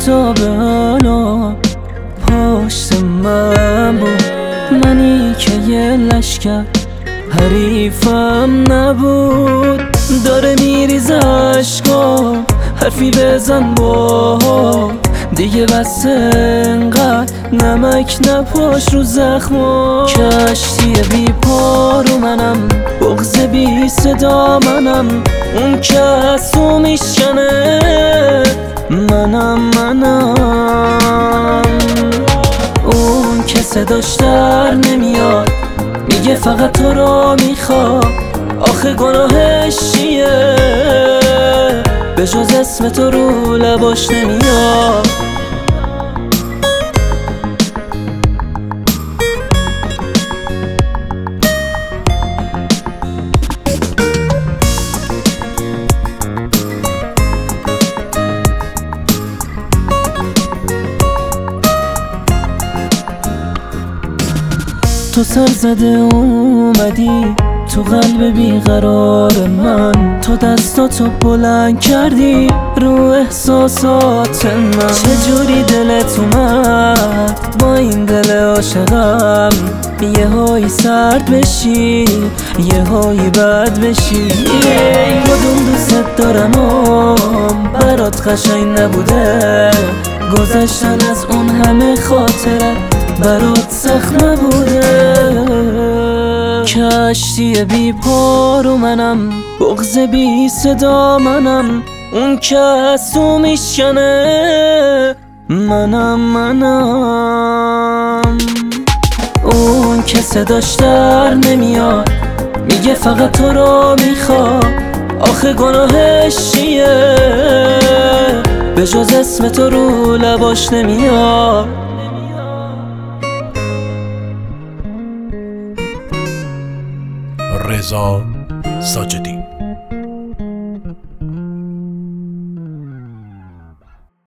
تا به حالا پشت من بود، منی که یه لشکر حریفم نبود. داره میریزه عشقام، حرفی بزن با دیگه بس انقدر نمک نپاش رو زخما. کشتی بی پارو منم، بغض بی صدا منم، اون که هستو میشکنه منم. اون که صداش در نمیاد، میگه فقط تو رو میخواد. آخه گناهش چیه؟ به جز اسم تو رو لباش نمیاد. تو سر زده اومدی تو قلب بیقرار من، تو دستاتو بلند کردی رو احساسات من. چجوری دلت اومد با این دل عاشقم یه هایی سرد بشی یه هایی بد بشی؟ کدوم دوست دارم برات قشنگ نبوده؟ گذشتن از اون همه خاطره برات سخت نبوده؟ کشتی بی پارو منم، بغض بی صدا منم، اون که هستو میشکنه منم. اون که صداش در نمیاد، میگه فقط تو رو میخواد. آخه گناهش چیه؟ به جز اسم تو رو لباش نمیاد. رضا ساجدی.